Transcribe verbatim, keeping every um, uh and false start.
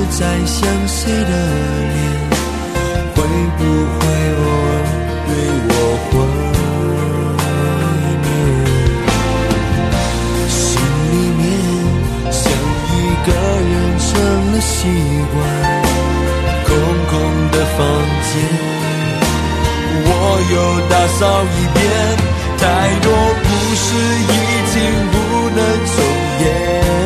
再想谁的脸？会不会偶尔对我怀念？心里面像一个人成了习惯，空空的房间我又打扫一遍，太多故事已经不能重演。